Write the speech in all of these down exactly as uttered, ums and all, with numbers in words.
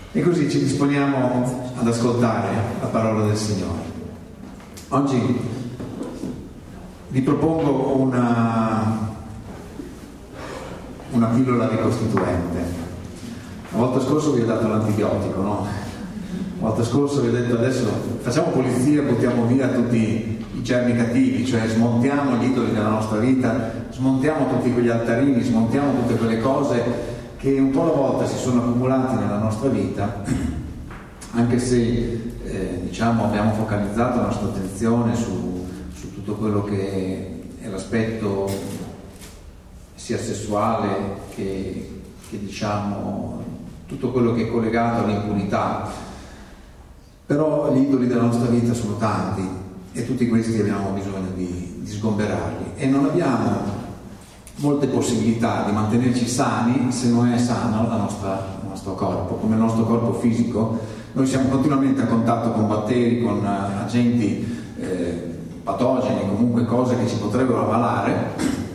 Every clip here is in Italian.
E così ci disponiamo ad ascoltare la parola del Signore. Oggi vi propongo una, una pillola ricostituente. La volta scorsa vi ho dato l'antibiotico, no? La volta scorsa vi ho detto adesso facciamo pulizia, buttiamo via tutti i germi cattivi, cioè smontiamo gli idoli della nostra vita, smontiamo tutti quegli altarini, smontiamo tutte quelle cose che un po' alla volta si sono accumulati nella nostra vita, anche se eh, diciamo abbiamo focalizzato la nostra attenzione su, su tutto quello che è l'aspetto sia sessuale che, che diciamo tutto quello che è collegato all'impurità, però gli idoli della nostra vita sono tanti e tutti questi abbiamo bisogno di, di sgomberarli e non abbiamo molte possibilità di mantenerci sani se non è sano la nostra, il nostro corpo. Come il nostro corpo fisico, noi siamo continuamente a contatto con batteri, con uh, agenti eh, patogeni, comunque cose che ci potrebbero ammalare,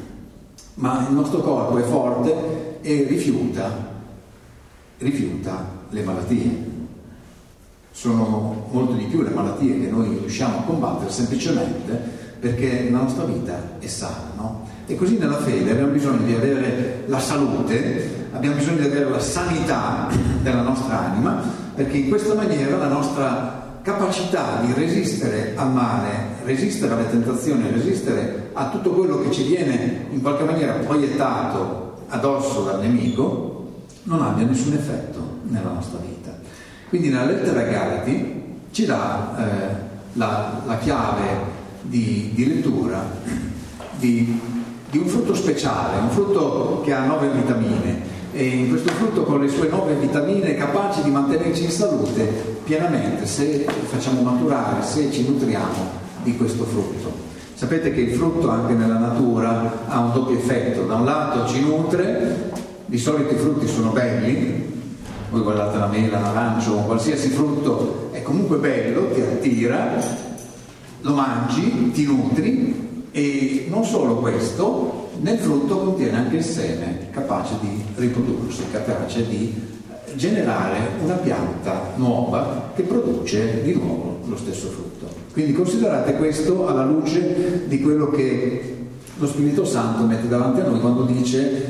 ma il nostro corpo è forte e rifiuta, rifiuta le malattie. Sono molto di più le malattie che noi riusciamo a combattere semplicemente perché la nostra vita è sana, no? E così nella fede abbiamo bisogno di avere la salute, abbiamo bisogno di avere la sanità della nostra anima, perché in questa maniera la nostra capacità di resistere al male, resistere alle tentazioni, resistere a tutto quello che ci viene in qualche maniera proiettato addosso dal nemico, non abbia nessun effetto nella nostra vita. Quindi nella lettera ai Galati ci dà eh, la, la chiave di, di lettura di di un frutto speciale, un frutto che ha nove vitamine e in questo frutto con le sue nove vitamine è capace di mantenerci in salute pienamente se facciamo maturare, se ci nutriamo di questo frutto. Sapete che il frutto anche nella natura ha un doppio effetto, da un lato ci nutre, di solito i frutti sono belli, voi guardate la mela, l'arancio, qualsiasi frutto è comunque bello, ti attira, lo mangi, ti nutri. E non solo questo, nel frutto contiene anche il seme, capace di riprodursi, capace di generare una pianta nuova che produce di nuovo lo stesso frutto. Quindi considerate questo alla luce di quello che lo Spirito Santo mette davanti a noi quando dice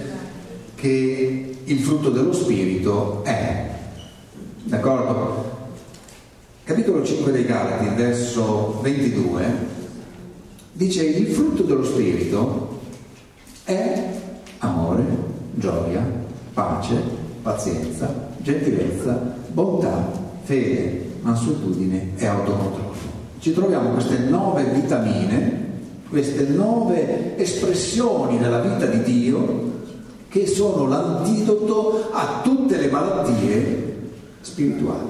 che il frutto dello Spirito è, d'accordo? Capitolo cinque dei Galati, verso ventidue, dice il frutto dello Spirito è amore, gioia, pace, pazienza, gentilezza, bontà, fede, mansuetudine e autocontrollo. Ci troviamo queste nove vitamine, queste nove espressioni della vita di Dio che sono l'antidoto a tutte le malattie spirituali.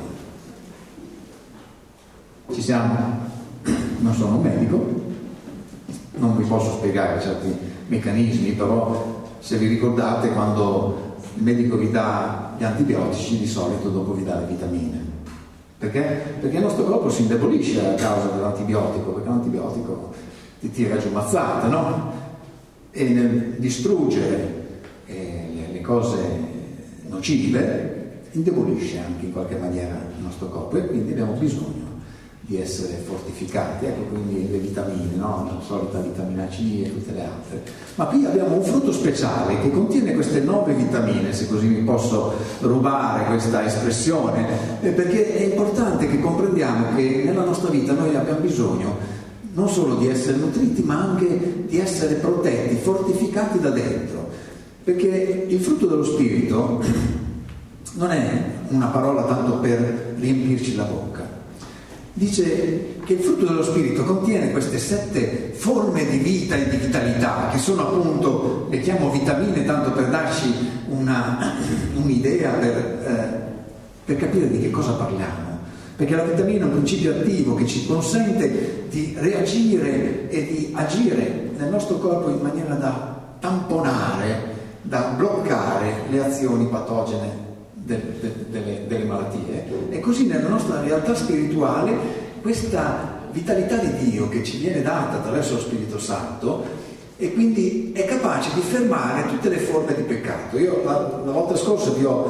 Ci siamo? Non sono un medico, non vi posso spiegare certi meccanismi, però se vi ricordate quando il medico vi dà gli antibiotici di solito dopo vi dà le vitamine. Perché? Perché il nostro corpo si indebolisce a causa dell'antibiotico, perché l'antibiotico ti tira giù mazzate, no? E nel distruggere eh, le, le cose nocive indebolisce anche in qualche maniera il nostro corpo e quindi abbiamo bisogno di essere fortificati, ecco quindi le vitamine, no? La solita vitamina C e tutte le altre. Ma qui abbiamo un frutto speciale che contiene queste nove vitamine, se così mi posso rubare questa espressione, perché è importante che comprendiamo che nella nostra vita noi abbiamo bisogno non solo di essere nutriti, ma anche di essere protetti, fortificati da dentro. Perché il frutto dello Spirito non è una parola tanto per riempirci la bocca. Dice che il frutto dello Spirito contiene queste sette forme di vita e di vitalità, che sono appunto, le chiamo vitamine tanto per darci una, un'idea, per, eh, per capire di che cosa parliamo. Perché la vitamina è un principio attivo che ci consente di reagire e di agire nel nostro corpo in maniera da tamponare, da bloccare le azioni patogene De, de, delle, delle malattie. E così nella nostra realtà spirituale questa vitalità di Dio che ci viene data attraverso lo Spirito Santo e quindi è capace di fermare tutte le forme di peccato. Io la, la volta scorsa vi ho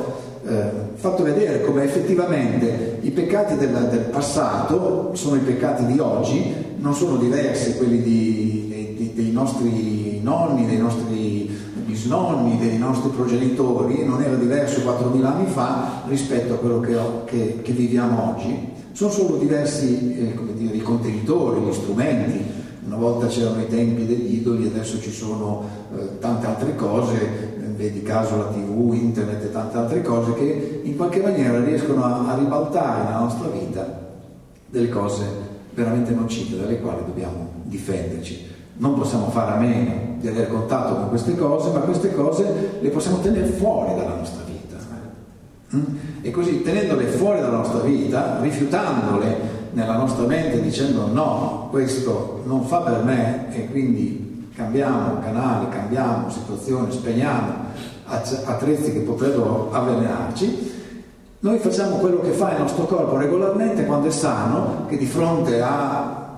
eh, fatto vedere come effettivamente i peccati del, del passato sono i peccati di oggi, non sono diversi quelli di, dei, dei nostri nonni, dei nostri bisnonni, dei nostri progenitori, non era diverso quattromila anni fa rispetto a quello che, che, che viviamo oggi. Sono solo diversi eh, come dire, i contenitori, gli strumenti. Una volta c'erano i tempi degli idoli, adesso ci sono eh, tante altre cose, eh, vedi caso la tivù, internet e tante altre cose che in qualche maniera riescono a, a ribaltare nella nostra vita delle cose veramente nocive, dalle quali dobbiamo difenderci. Non possiamo fare a meno di avere contatto con queste cose, ma queste cose le possiamo tenere fuori dalla nostra vita. Mm? E così, tenendole fuori dalla nostra vita, rifiutandole nella nostra mente, dicendo no, questo non fa per me, e quindi cambiamo canale, cambiamo situazione, spegniamo attrezzi che potrebbero avvelenarci, noi facciamo quello che fa il nostro corpo regolarmente quando è sano, che di fronte a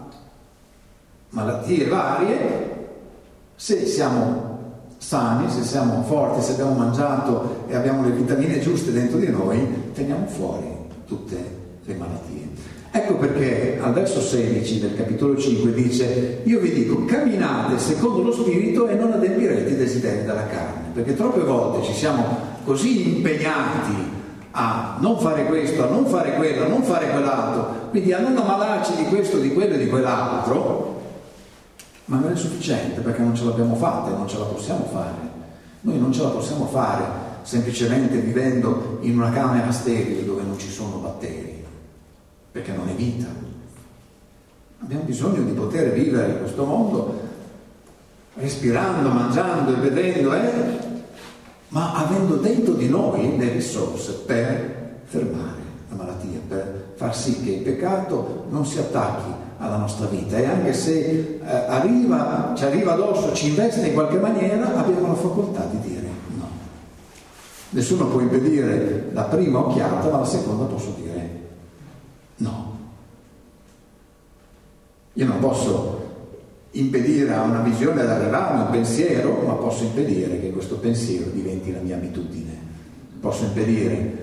malattie varie, se siamo sani, se siamo forti, se abbiamo mangiato e abbiamo le vitamine giuste dentro di noi, teniamo fuori tutte le malattie. Ecco perché al verso sedici del capitolo cinque dice: io vi dico, camminate secondo lo spirito e non adempirete i desideri della carne, perché troppe volte ci siamo così impegnati a non fare questo, a non fare quello, a non fare quell'altro, quindi a non ammalarci di questo, di quello e di quell'altro, ma non è sufficiente, perché non ce l'abbiamo fatta e non ce la possiamo fare. Noi non ce la possiamo fare semplicemente vivendo in una camera sterile dove non ci sono batteri, perché non è vita. Abbiamo bisogno di poter vivere in questo mondo respirando, mangiando e vedendo, eh? ma avendo dentro di noi le risorse per fermare la malattia, per far sì che il peccato non si attacchi alla nostra vita, e anche se eh, arriva, ci arriva addosso, ci investe in qualche maniera, abbiamo la facoltà di dire no. Nessuno può impedire la prima occhiata, ma la seconda posso dire no. Io non posso impedire a una visione ad arrivarmi, un pensiero, ma posso impedire che questo pensiero diventi la mia abitudine. Posso impedire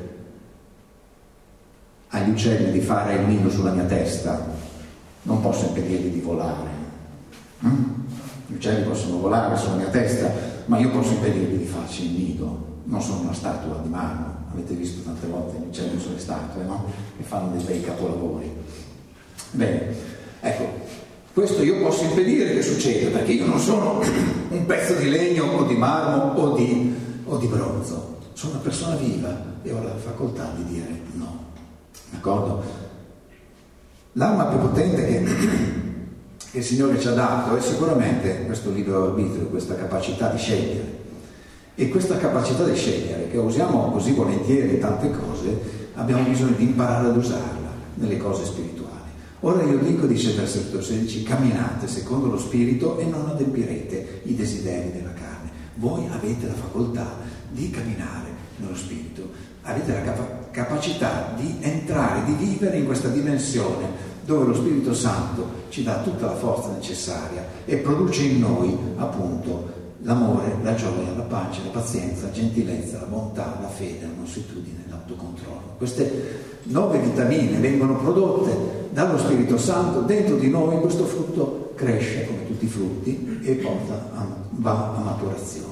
agli uccelli di fare il nido sulla mia testa, non posso impedirgli di volare. Mm? Gli uccelli possono volare sulla mia testa, ma io posso impedirgli di farci il nido. Non sono una statua di marmo. Avete visto tante volte gli uccelli sulle statue, no? Che fanno dei bei capolavori. Bene, ecco, questo io posso impedire che succeda, perché io non sono un pezzo di legno o di marmo o di, o di bronzo. Sono una persona viva e ho la facoltà di dire no. D'accordo? L'arma più potente che, che il Signore ci ha dato è sicuramente questo libero arbitrio, questa capacità di scegliere. E questa capacità di scegliere, che usiamo così volentieri in tante cose, abbiamo bisogno di imparare ad usarla nelle cose spirituali. Ora io dico, dice il versetto sedici, camminate secondo lo spirito e non adempirete i desideri della carne. Voi avete la facoltà di camminare nello spirito, avete la capa- capacità di entrare, di vivere in questa dimensione dove lo Spirito Santo ci dà tutta la forza necessaria e produce in noi appunto l'amore, la gioia, la pace, la pazienza, la gentilezza, la bontà, la fede, la mansuetudine, l'autocontrollo. Queste nove vitamine vengono prodotte dallo Spirito Santo dentro di noi, questo frutto cresce come tutti i frutti e porta a, va a maturazione.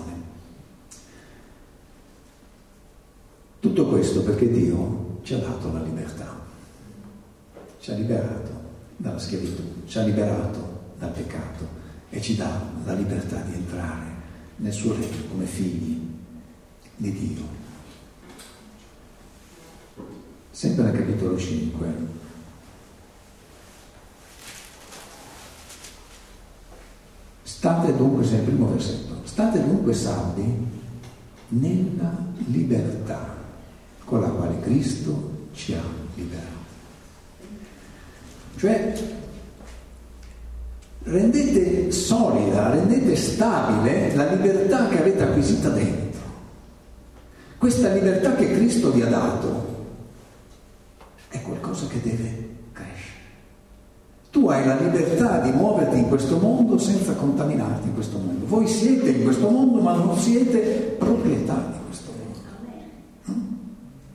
Tutto questo perché Dio ci ha dato la libertà, ci ha liberato dalla schiavitù, ci ha liberato dal peccato e ci dà la libertà di entrare nel suo regno come figli di Dio. Sempre nel capitolo cinque, state dunque, se è il primo versetto, state dunque saldi nella libertà con la quale Cristo ci ha liberato. Cioè, rendete solida, rendete stabile la libertà che avete acquisita dentro. Questa libertà che Cristo vi ha dato è qualcosa che deve crescere. Tu hai la libertà di muoverti in questo mondo senza contaminarti in questo mondo. Voi siete in questo mondo, ma non siete proprietà di questo mondo.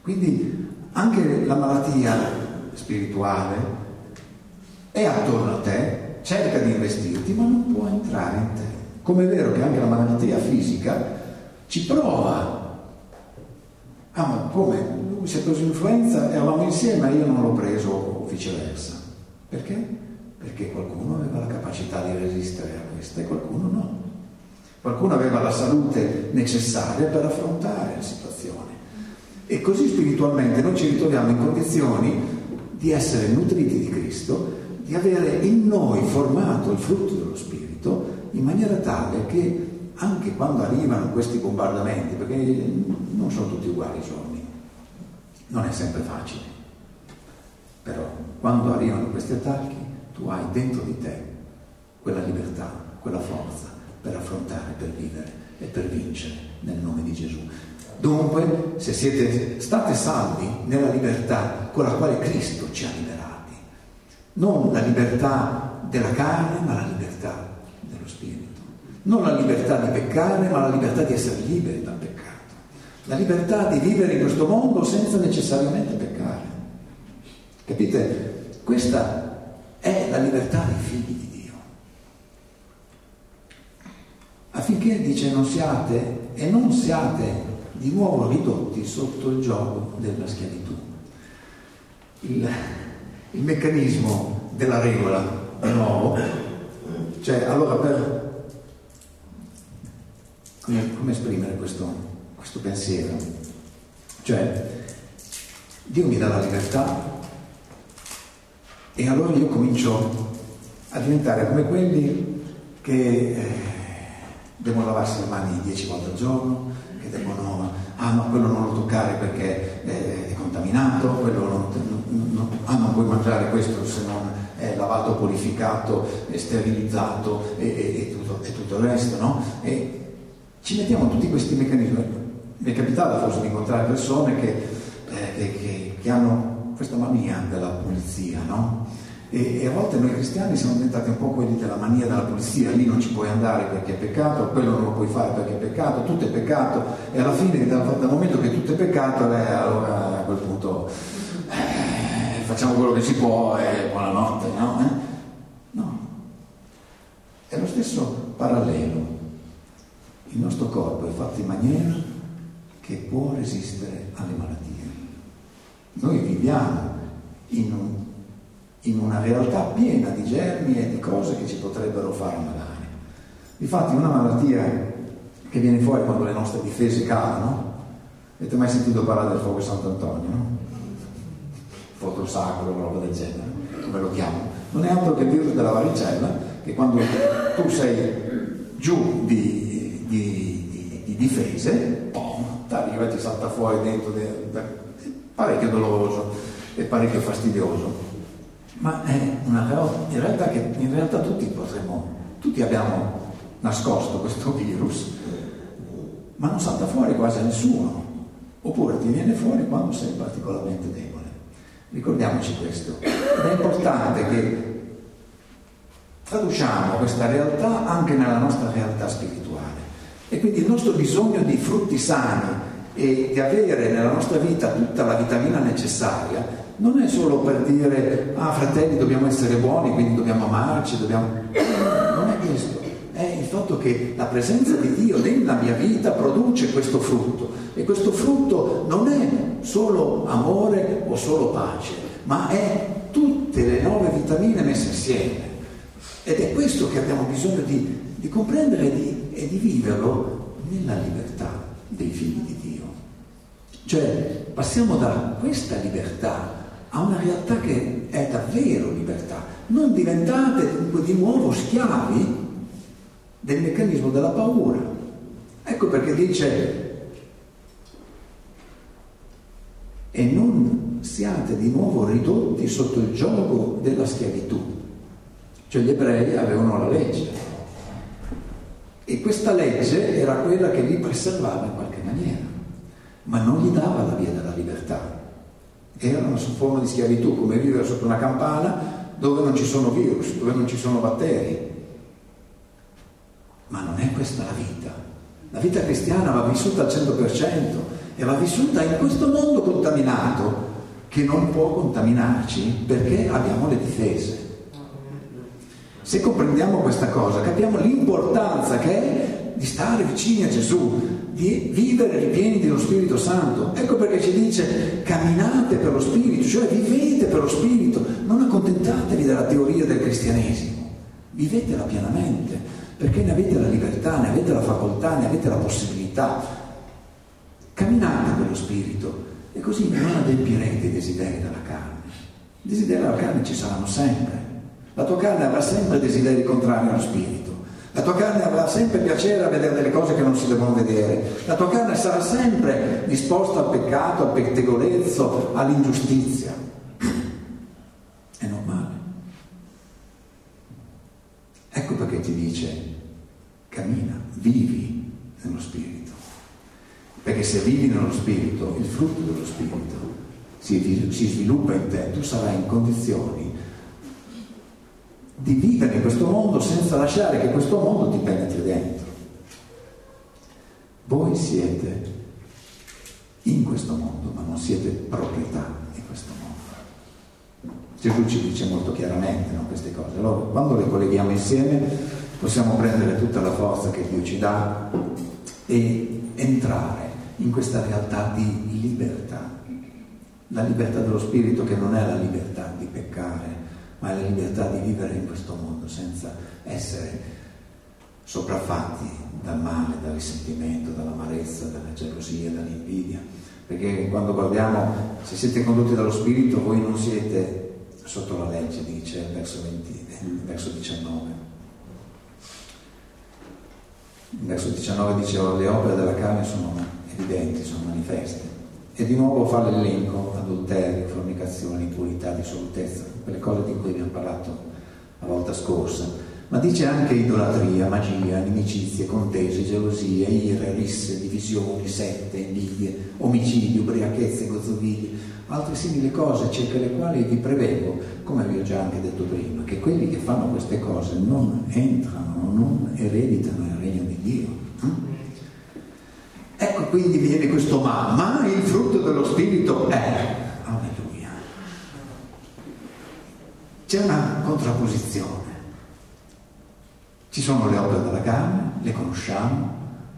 Quindi anche la malattia spirituale è attorno a te, cerca di investirti, ma non può entrare in te. Come è vero che anche la malattia fisica ci prova. Ah, ma come? Lui si è preso influenza, eravamo insieme e io non l'ho preso, o viceversa. Perché? Perché qualcuno aveva la capacità di resistere a questa e qualcuno no. Qualcuno aveva la salute necessaria per affrontare la situazione. E così spiritualmente noi ci ritroviamo in condizioni di essere nutriti di Cristo, di avere in noi formato il frutto dello Spirito, in maniera tale che anche quando arrivano questi bombardamenti, perché non sono tutti uguali i giorni, non è sempre facile, però quando arrivano questi attacchi tu hai dentro di te quella libertà, quella forza per affrontare, per vivere e per vincere nel nome di Gesù. Dunque, se siete state salvi nella libertà con la quale Cristo ci ha liberati, non la libertà della carne, ma la libertà dello Spirito. Non la libertà di peccare, ma la libertà di essere liberi dal peccato. La libertà di vivere in questo mondo senza necessariamente peccare. Capite? Questa è la libertà dei figli di Dio. Affinché, dice, non siate e non siate di nuovo ridotti sotto il giogo della schiavitù. Il, il meccanismo della regola, di nuovo, cioè, allora per come, come esprimere questo, questo pensiero? Cioè, Dio mi dà la libertà e allora io comincio a diventare come quelli che eh, devono lavarsi le mani dieci volte al giorno, che devono, ah no, quello non lo toccare perché è contaminato, quello non, non, non, ah non puoi mangiare questo se non è lavato, purificato, è sterilizzato e, e, e, tutto, e tutto il resto, no? E ci mettiamo tutti questi meccanismi. Mi è capitato forse di incontrare persone che, eh, che, che, che hanno questa mania della pulizia, no? E, e a volte noi cristiani siamo diventati un po' quelli della mania della pulizia, lì non ci puoi andare perché è peccato, quello non lo puoi fare perché è peccato, tutto è peccato, e alla fine dal, dal momento che tutto è peccato, eh, allora a quel punto eh, facciamo quello che si può e buonanotte, no? Eh? No, è lo stesso parallelo. Il nostro corpo è fatto in maniera che può resistere alle malattie. Noi viviamo in un in una realtà piena di germi e di cose che ci potrebbero far ammalare. Infatti una malattia che viene fuori quando le nostre difese calano, avete mai sentito parlare del fuoco Sant'Antonio, no? Fuoco sacro, roba del genere, come lo chiamano? Non è altro che il virus della varicella, che quando tu sei giù di, di, di, di difese, pom, ti arriva e ti salta fuori dentro, de, de, parecchio doloroso e parecchio fastidioso. Ma è una in realtà che in realtà tutti potremmo, tutti abbiamo nascosto questo virus, ma non salta fuori quasi a nessuno, oppure ti viene fuori quando sei particolarmente debole. Ricordiamoci questo. Ed è importante che traduciamo questa realtà anche nella nostra realtà spirituale. E quindi il nostro bisogno di frutti sani e di avere nella nostra vita tutta la vitamina necessaria non è solo per dire, ah fratelli, dobbiamo essere buoni, quindi dobbiamo amarci, dobbiamo... Non è questo, è il fatto che la presenza di Dio nella mia vita produce questo frutto, e questo frutto non è solo amore o solo pace, ma è tutte le nove vitamine messe insieme, ed è questo che abbiamo bisogno di, di comprendere e di, e di viverlo nella libertà dei figli di Dio. Cioè passiamo da questa libertà a una realtà che è davvero libertà. Non diventate di nuovo schiavi del meccanismo della paura. Ecco perché dice: e non siate di nuovo ridotti sotto il giogo della schiavitù. Cioè gli ebrei avevano la legge, e questa legge era quella che li preservava in qualche maniera, ma non gli dava la via della libertà. Era una forma di schiavitù, come vivere sotto una campana dove non ci sono virus, dove non ci sono batteri. Ma non è questa la vita. La vita cristiana va vissuta al cento per cento, e va vissuta in questo mondo contaminato che non può contaminarci perché abbiamo le difese. Se comprendiamo questa cosa, capiamo l'importanza che è di stare vicini a Gesù, di vivere ripieni dello Spirito Santo. Ecco perché ci dice: camminate per lo Spirito, cioè vivete per lo Spirito, non accontentatevi della teoria del cristianesimo, vivetela pienamente, perché ne avete la libertà, ne avete la facoltà, ne avete la possibilità. Camminate per lo Spirito e così non adempirete i desideri della carne. I desideri della carne ci saranno sempre. La tua carne avrà sempre desideri contrari allo Spirito. La tua carne avrà sempre piacere a vedere delle cose che non si devono vedere. La tua carne sarà sempre disposta al peccato, al pettegolezzo, all'ingiustizia. È normale. Ecco perché ti dice: cammina, vivi nello Spirito. Perché se vivi nello Spirito, il frutto dello Spirito si, si sviluppa in te, tu sarai in condizioni di vivere in questo mondo senza lasciare che questo mondo ti penetri dentro. Voi siete in questo mondo, ma non siete proprietà di questo mondo. Gesù ci dice molto chiaramente, no, queste cose. Allora, quando le colleghiamo insieme, possiamo prendere tutta la forza che Dio ci dà e entrare in questa realtà di libertà. La libertà dello Spirito, che non è la libertà di peccare, ma è la libertà di vivere in questo mondo senza essere sopraffatti dal male, dal risentimento, dall'amarezza, dalla gelosia, dall'invidia. Perché quando guardiamo, se siete condotti dallo Spirito, voi non siete sotto la legge, dice il verso venti, il verso diciannove. Il verso diciannove dice: le opere della carne sono evidenti, sono manifeste. E di nuovo fa l'elenco: adulterio, fornicazione, impurità, dissolutezza, quelle cose di cui abbiamo parlato la volta scorsa. Ma dice anche idolatria, magia, inimicizie, contese, gelosie, ire, risse, divisioni, sette, invidie, omicidi, ubriachezze, gozzoviglie, altre simili cose, circa le quali vi prevengo, come vi ho già anche detto prima, che quelli che fanno queste cose non entrano, non ereditano il regno di Dio. Ecco, quindi viene questo ma, ma il frutto dello Spirito è, alleluia. C'è una contrapposizione. Ci sono le opere della carne, le conosciamo,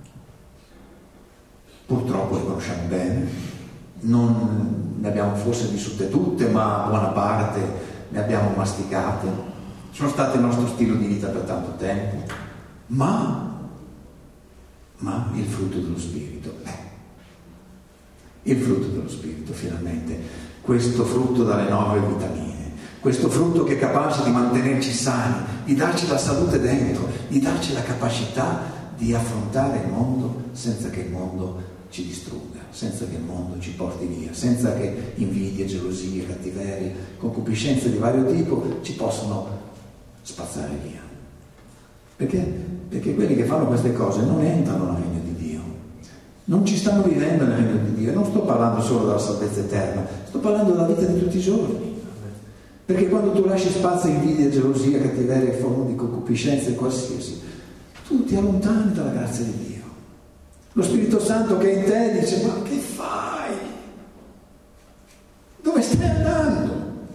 purtroppo le conosciamo bene, non ne abbiamo forse vissute tutte, ma buona parte ne abbiamo masticate, sono state il nostro stile di vita per tanto tempo, ma ma il frutto dello Spirito è il frutto dello Spirito, finalmente, questo frutto dalle nove vitamine, questo frutto che è capace di mantenerci sani, di darci la salute dentro, di darci la capacità di affrontare il mondo senza che il mondo ci distrugga, senza che il mondo ci porti via, senza che invidie, gelosie, cattiverie, concupiscenze di vario tipo ci possano spazzare via. Perché? Perché quelli che fanno queste cose non entrano nel regno di Dio, non ci stanno vivendo nel regno di Dio. Non sto parlando solo della salvezza eterna, sto parlando della vita di tutti i giorni. Perché quando tu lasci spazio a invidia, gelosia, cattiveria, forme di concupiscenza qualsiasi, tu ti allontani dalla grazia di Dio. Lo Spirito Santo che è in te dice: ma che fai? Dove stai andando?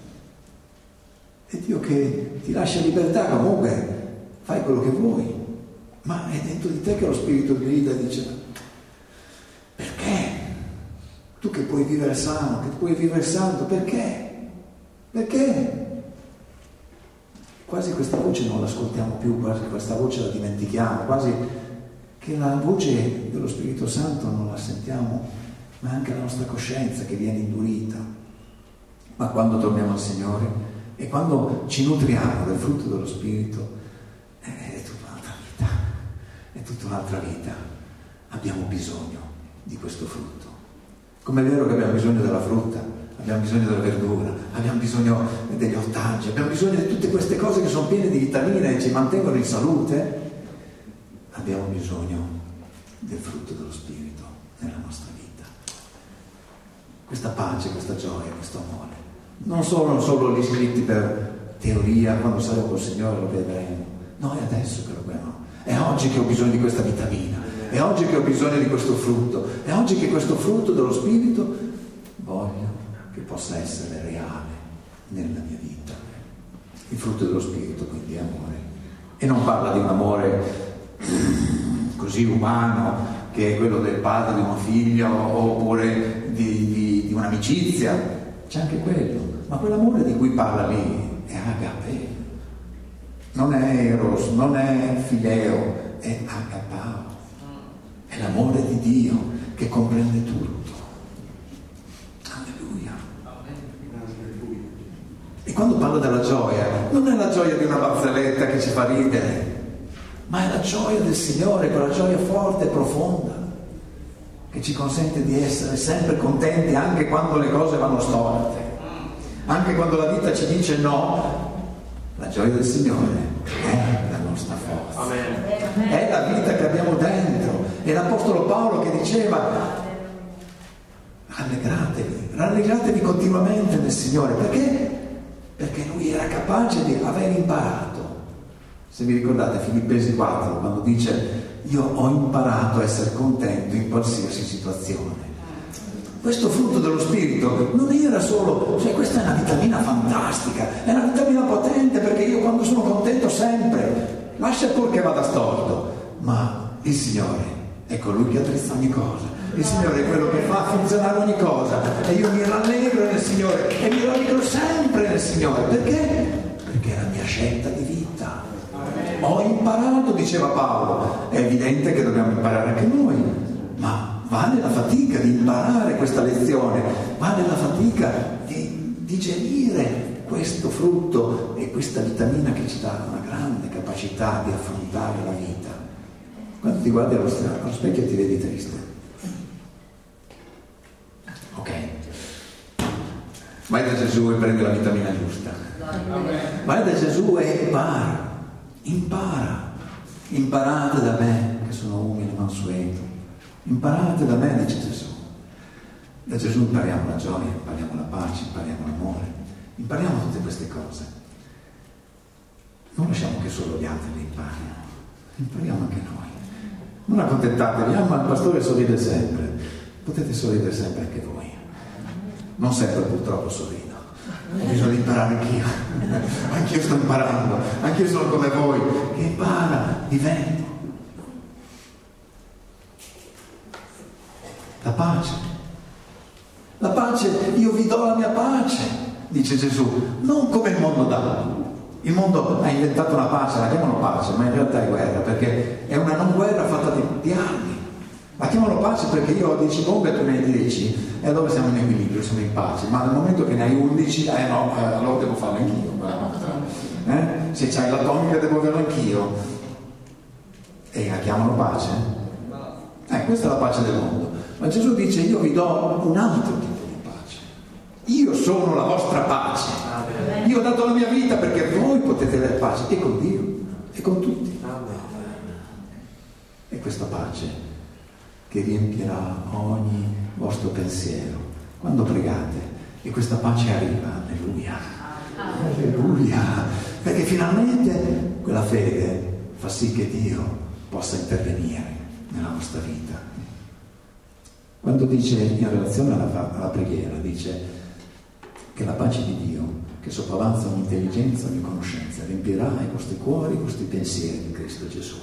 E Dio che ti lascia libertà, comunque fai quello che vuoi, ma è dentro di te che lo Spirito grida e dice: perché? Tu che puoi vivere sano, che puoi vivere santo, perché? Perché? Quasi questa voce non l'ascoltiamo più, quasi questa voce la dimentichiamo, quasi che la voce dello Spirito Santo non la sentiamo, ma anche la nostra coscienza che viene indurita. Ma quando torniamo al Signore e quando ci nutriamo del frutto dello Spirito, è tutta un'altra vita, è tutta un'altra vita. Abbiamo bisogno di questo frutto. Come è vero che abbiamo bisogno della frutta, abbiamo bisogno della verdura, abbiamo bisogno degli ortaggi, abbiamo bisogno di tutte queste cose che sono piene di vitamine e ci mantengono in salute, abbiamo bisogno del frutto dello Spirito nella nostra vita. Questa pace, questa gioia, questo amore. Non sono solo gli scritti per teoria, quando saremo col Signore lo vedremo. No, è adesso che lo vedremo. È oggi che ho bisogno di questa vitamina. E oggi che ho bisogno di questo frutto, e oggi che questo frutto dello Spirito voglio che possa essere reale nella mia vita. Il frutto dello Spirito quindi è amore. E non parla di un amore così umano, che è quello del padre di un figlio, oppure di, di, di un'amicizia, c'è anche quello, ma quell'amore di cui parla lì è agape, non è eros, non è fileo, è agapao, è l'amore di Dio che comprende tutto. Alleluia. E quando parlo della gioia, non è la gioia di una barzelletta che ci fa ridere, ma è la gioia del Signore, quella gioia forte e profonda che ci consente di essere sempre contenti anche quando le cose vanno storte, anche quando la vita ci dice no. La gioia del Signore è la nostra forza. Amen. È la vita che abbiamo dentro. E l'Apostolo Paolo che diceva: rallegratevi, rallegratevi continuamente nel Signore. Perché? Perché lui era capace di aver imparato. Se vi ricordate Filippesi quattro, quando dice: io ho imparato a essere contento in qualsiasi situazione. Questo frutto dello Spirito non era solo, cioè questa è una vitamina fantastica, è una vitamina potente, perché io quando sono contento sempre, lascia pur che vada storto, ma il Signore è colui che attrizza ogni cosa, il Signore è quello che fa funzionare ogni cosa, e io mi rallegro nel Signore e mi rallegro sempre nel Signore. Perché? Perché è la mia scelta di vita. Ho imparato, diceva Paolo. È evidente che dobbiamo imparare anche noi, ma vale la fatica di imparare questa lezione, vale la fatica di digerire questo frutto e questa vitamina che ci dà una grande capacità di affrontare la vita. Quando ti guardi allo, allo specchio e ti vedi triste, ok, vai da Gesù e prendi la vitamina giusta. Vai da Gesù e impara, impara, imparate da me che sono umile e mansueto. Imparate da me, dice Gesù. Da Gesù impariamo la gioia, impariamo la pace, impariamo l'amore, impariamo tutte queste cose. Non lasciamo che solo gli altri le imparino, impariamo anche noi. Non accontentatevi, ah, ma il pastore sorride sempre. Potete sorridere sempre anche voi. Non sempre purtroppo sorrido. Ho bisogno di imparare anch'io. Anch'io sto imparando, anch'io sono come voi, che impara, divento. La pace. La pace, io vi do la mia pace, dice Gesù, non come il mondo dà. Il mondo ha inventato una pace, la chiamano pace, ma in realtà è guerra, perché è una non guerra fatta di, di armi. La chiamano pace perché io ho dieci bombe e tu ne hai dieci, e allora siamo in equilibrio, siamo in pace. Ma nel momento che ne hai undici, eh no, eh, allora devo farlo anch'io. Eh? Se c'hai l'atomica devo averlo anch'io. E la chiamano pace? Eh, questa è la pace del mondo. Ma Gesù dice: io vi do un altro tipo di pace. Io sono la vostra pace. Io ho dato la mia vita perché voi potete avere pace, e con Dio e con tutti. E questa pace che riempirà ogni vostro pensiero quando pregate, e questa pace arriva, alleluia, alleluia, perché finalmente quella fede fa sì che Dio possa intervenire nella vostra vita. Quando dice, in relazione alla, alla preghiera, dice che la pace di Dio, che sopravanza ogni intelligenza, ogni conoscenza, riempirà i vostri cuori, i vostri pensieri in Cristo Gesù.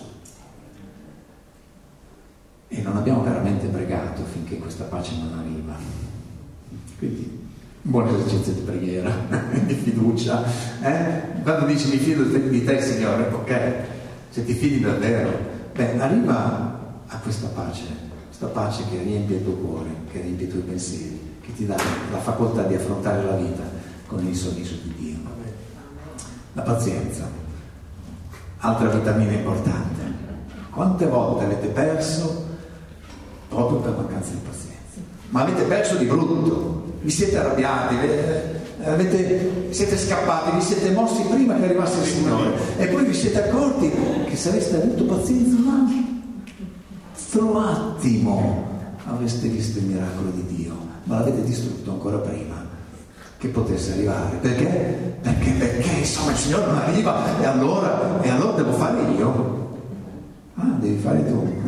E non abbiamo veramente pregato finché questa pace non arriva. Quindi un buon esercizio di preghiera, di fiducia. Eh? Quando dici mi fido di te, Signore, ok, se ti fidi davvero, beh, arriva a questa pace. Questa pace che riempie il tuo cuore, che riempie i tuoi pensieri, che ti dà la facoltà di affrontare la vita con il sorriso di Dio. La pazienza, altra vitamina importante. Quante volte avete perso proprio per mancanza di pazienza? Ma avete perso di brutto, vi siete arrabbiati, avete, siete scappati, vi siete mossi prima che arrivasse il Signore, e poi vi siete accorti che se aveste avuto pazienza, ma un attimo avreste visto il miracolo di Dio, ma l'avete distrutto ancora prima che potesse arrivare. Perché? Perché, perché insomma il Signore non arriva, e allora, e allora devo fare io. Ah, devi fare tu.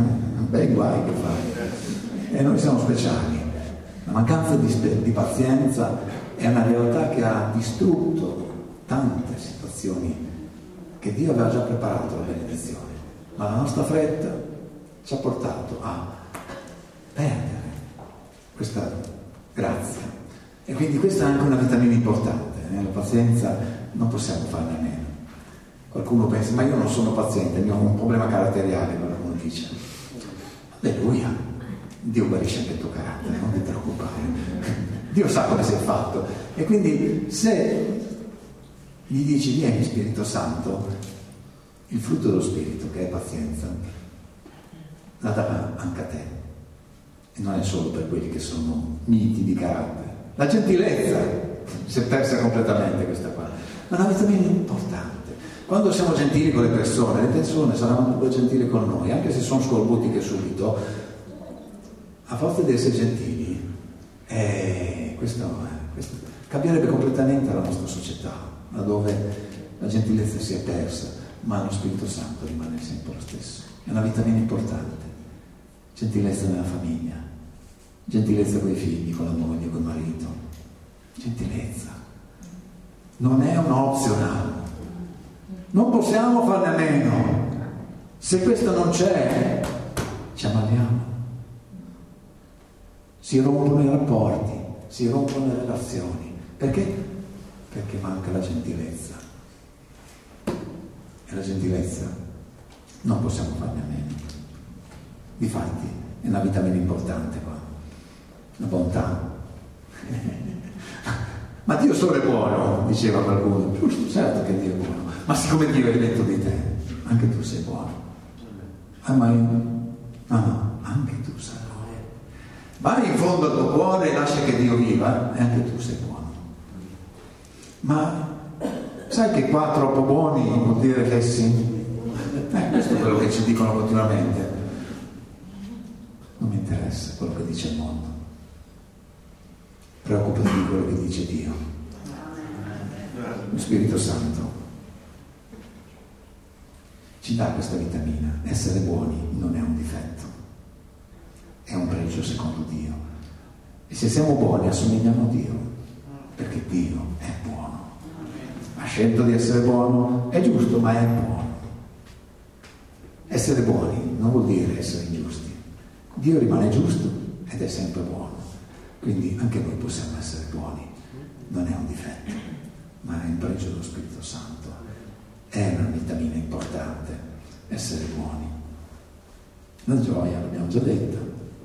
beh, guai che fai. E noi siamo speciali. La mancanza di, di pazienza è una realtà che ha distrutto tante situazioni che Dio aveva già preparato alla benedizione, ma la nostra fretta ci ha portato a perdere questa grazia. E quindi questa è anche una vitamina importante, eh? La pazienza non possiamo farne a meno. Qualcuno pensa, ma io non sono paziente, io ho un problema caratteriale, qualcuno dice. Alleluia, Dio guarisce anche il tuo carattere, non ti preoccupare. Dio sa come sei fatto. E quindi se gli dici, vieni Spirito Santo, il frutto dello Spirito, che è pazienza, la darà anche a te. E non è solo per quelli che sono miti di carattere. La gentilezza si è persa completamente questa qua. Ma una vitamina importante. Quando siamo gentili con le persone, le persone saranno pure gentili con noi, anche se sono scorbutiche subito, a forza di essere gentili, eh, questo, questo cambierebbe completamente la nostra società, dove la gentilezza si è persa, ma lo Spirito Santo rimane sempre lo stesso. È una vitamina importante. Gentilezza nella famiglia, gentilezza con i figli, con la moglie, con il marito. Gentilezza. Non è un optional. Non possiamo farne a meno. Se questo non c'è, ci ammaliamo. Si rompono i rapporti, si rompono le relazioni. Perché? Perché manca la gentilezza. E la gentilezza non possiamo farne a meno. Difatti è una vitamina importante qua. La bontà. Ma Dio solo è buono, diceva qualcuno. Giusto, certo che Dio è buono. Ma siccome Dio è dentro di te, anche tu sei buono. Ah, ma io... No, no, anche tu sei buono. Vai in fondo al tuo cuore e lascia che Dio viva, e anche tu sei buono. Ma sai che qua troppo buoni vuol dire che sì? Eh, questo è quello che ci dicono continuamente. Non mi interessa quello che dice il mondo. Preoccupati di quello che dice Dio. Lo Spirito Santo ci dà questa vitamina. Essere buoni non è un difetto, è un pregio secondo Dio. E se siamo buoni assomigliamo a Dio, perché Dio è buono. Ha scelto di essere buono, è giusto, ma è buono. Essere buoni non vuol dire essere ingiusti. Dio rimane giusto ed è sempre buono. Quindi anche noi possiamo essere buoni. Non è un difetto, ma è un pregio dello Spirito Santo. È una vitamina importante essere buoni. La gioia, l'abbiamo già detto.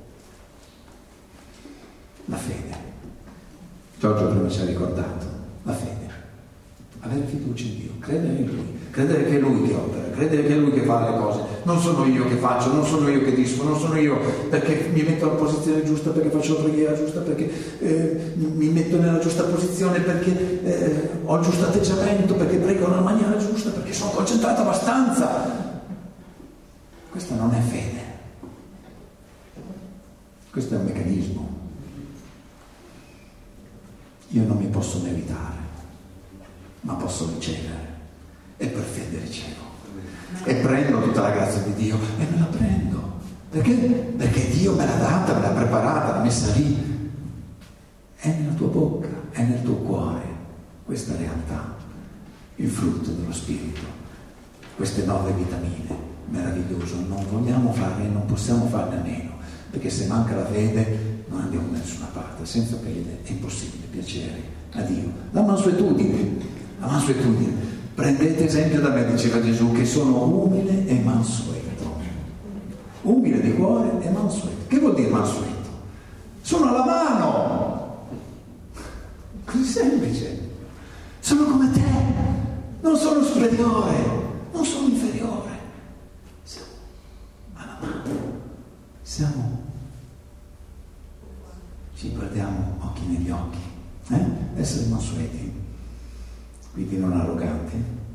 La fede. Giorgio prima ci ha ricordato. La fede. Avere fiducia in Dio, credere in Lui, credere che è Lui che opera, credere che è Lui che fa le cose. Non sono io che faccio, non sono io che disco, non sono io perché mi metto alla posizione giusta, perché faccio la preghiera giusta, perché eh, mi metto nella giusta posizione, perché eh, ho il giusto atteggiamento, perché prego nella maniera giusta, perché sono concentrato abbastanza. Questa non è fede. Questo è un meccanismo. Io non mi posso meritare, ma posso ricevere, e per fede ricevo e prendo tutta la grazia di Dio e me la prendo perché? Perché Dio me l'ha data, me l'ha preparata, l'ha messa lì, è nella tua bocca, è nel tuo cuore questa realtà, il frutto dello Spirito, queste nove vitamine, meraviglioso. Non vogliamo fare, non possiamo farne a meno, perché se manca la fede non andiamo da nessuna parte. Senza fede è impossibile piacere a Dio. La mansuetudine, la mansuetudine. Prendete esempio da me, diceva Gesù, che sono umile e mansueto. Umile di cuore e mansueto. Che vuol dire mansueto? Sono alla mano. Così semplice. Sono come te. Non sono superiore, non sono inferiore. Siamo alla mano. Siamo. Ci guardiamo occhi negli occhi. Eh? Essere mansueti. Quindi non arroganti,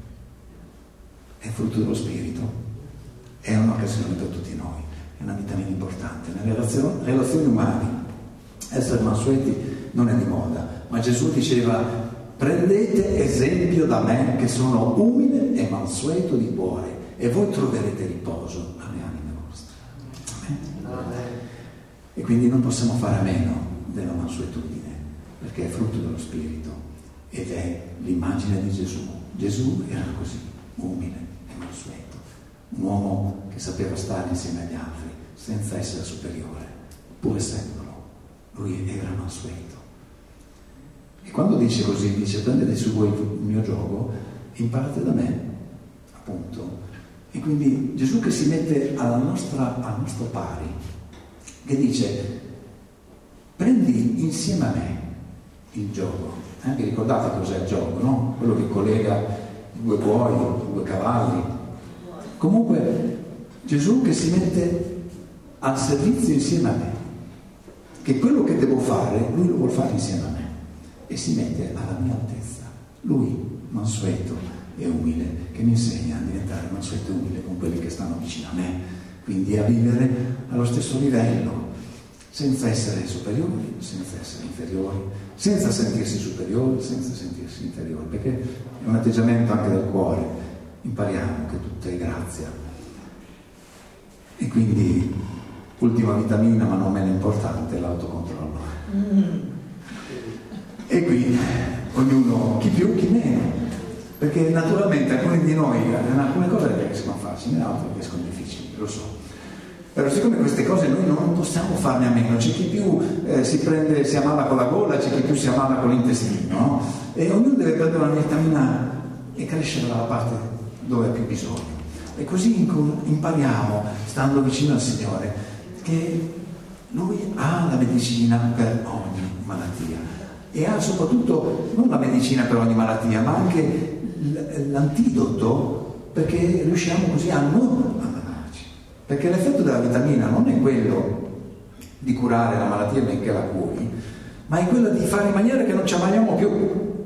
è frutto dello Spirito, è un'occasione per tutti noi, è una vitamina importante. Nelle relazioni, relazioni umane, essere mansueti non è di moda, ma Gesù diceva: prendete esempio da me che sono umile e mansueto di cuore e voi troverete riposo alle anime vostre. Amen. E quindi non possiamo fare a meno della mansuetudine, perché è frutto dello Spirito ed è l'immagine di Gesù. Gesù era così, umile e mansueto, un uomo che sapeva stare insieme agli altri senza essere superiore, pur essendolo. Lui era mansueto. E quando dice così, dice: prendete su voi il mio giogo, imparate da me, appunto. E quindi Gesù che si mette alla nostra, al nostro pari, che dice: prendi insieme a me il giogo. Anche eh? Ricordate cos'è il giogo, no? Quello che collega i due buoi, i due cavalli. Comunque Gesù che si mette al servizio insieme a me, che quello che devo fare, lui lo vuol fare insieme a me e si mette alla mia altezza. Lui, mansueto e umile, che mi insegna a diventare mansueto e umile con quelli che stanno vicino a me, quindi a vivere allo stesso livello, senza essere superiori, senza essere inferiori, senza sentirsi superiori, senza sentirsi inferiori, perché è un atteggiamento anche del cuore. Impariamo che tutto è grazia. E quindi ultima vitamina, ma non meno importante, l'autocontrollo. Mm. E qui ognuno, chi più, chi meno, perché naturalmente alcuni di noi alcune cose le riescono facili, altre riescono difficili, lo so. Però siccome queste cose noi non possiamo farne a meno, c'è chi più eh, si prende, si ammala con la gola, c'è chi più si ammala con l'intestino, no? E ognuno deve prendere una vitamina e crescere dalla parte dove ha più bisogno. E così impariamo, stando vicino al Signore, che Lui ha la medicina per ogni malattia e ha soprattutto non la medicina per ogni malattia, ma anche l'antidoto, perché riusciamo così a non ammalarci. Perché l'effetto della vitamina non è quello di curare la malattia benché la curi, ma è quello di fare in maniera che non ci ammaliamo più.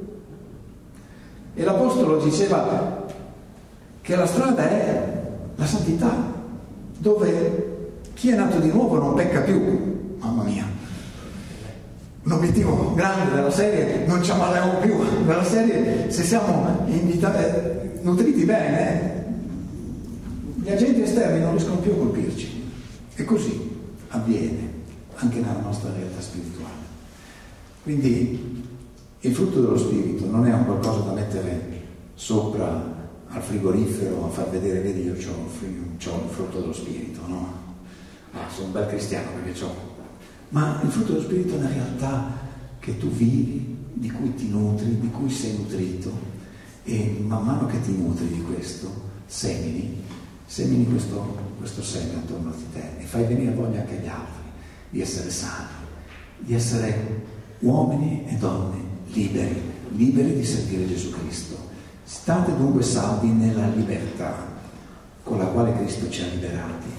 E l'Apostolo diceva che la strada è la santità, dove chi è nato di nuovo non pecca più. Mamma mia, un obiettivo grande della serie, non ci ammaliamo più, della serie se siamo invitati, nutriti bene, gli agenti esterni non riescono più a colpirci. E così avviene anche nella nostra realtà spirituale. Quindi il frutto dello Spirito non è un qualcosa da mettere sopra al frigorifero a far vedere: vedi, io ho il frutto dello Spirito, no? Ah, sono un bel cristiano perché c'ho. Ma il frutto dello Spirito è una realtà che tu vivi, di cui ti nutri, di cui sei nutrito, e man mano che ti nutri di questo semini, semini questo, questo seme attorno a te e fai venire voglia anche agli altri di essere sani, di essere uomini e donne liberi, liberi di servire Gesù Cristo. State dunque saldi nella libertà con la quale Cristo ci ha liberati.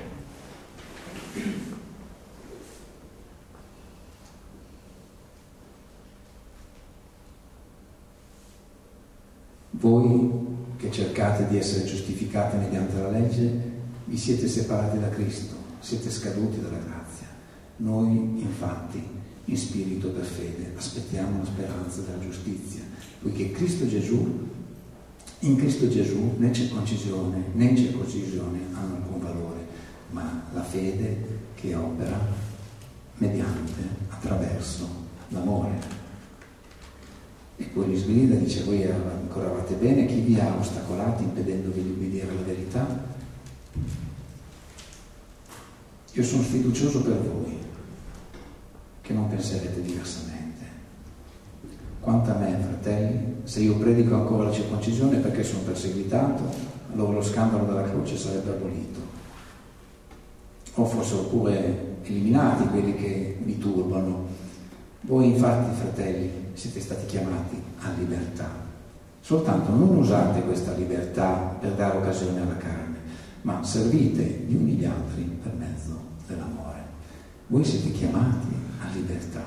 Voi che cercate di essere giustificati mediante la legge, vi siete separati da Cristo, siete scaduti dalla grazia. Noi, infatti, in spirito per fede, aspettiamo la speranza della giustizia, poiché Cristo Gesù, in Cristo Gesù né circoncisione né incirconcisione hanno alcun valore, ma la fede che opera mediante, attraverso l'amore. E poi gli sgrida, dice: voi ancora eravate bene, chi vi ha ostacolati impedendovi di ubbidire alla verità? Io sono fiducioso per voi, che non penserete diversamente. Quanto a me, fratelli, se io predico ancora la circoncisione perché sono perseguitato, allora lo scandalo della croce sarebbe abolito. O fossero pure eliminati quelli che vi turbano. Voi infatti, fratelli, siete stati chiamati a libertà. Soltanto non usate questa libertà per dare occasione alla carne, ma servite gli uni gli altri per mezzo dell'amore. Voi siete chiamati a libertà.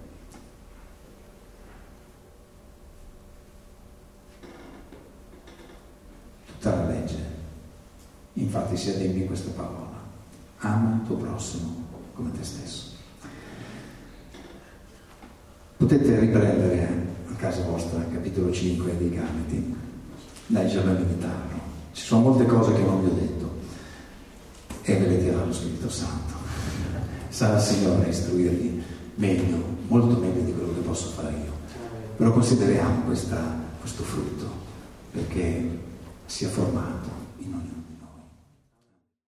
Tutta la legge, infatti, si adempie in questa parola: ama il tuo prossimo come te stesso. Potete riprendere a casa vostra il capitolo cinque dei Galati, leggerlo e meditarlo. Ci sono molte cose che non vi ho detto e ve le dirà lo Spirito Santo. Sarà il Signore a istruirvi meglio, molto meglio di quello che posso fare io. Però consideriamo questa, questo frutto, perché sia formato.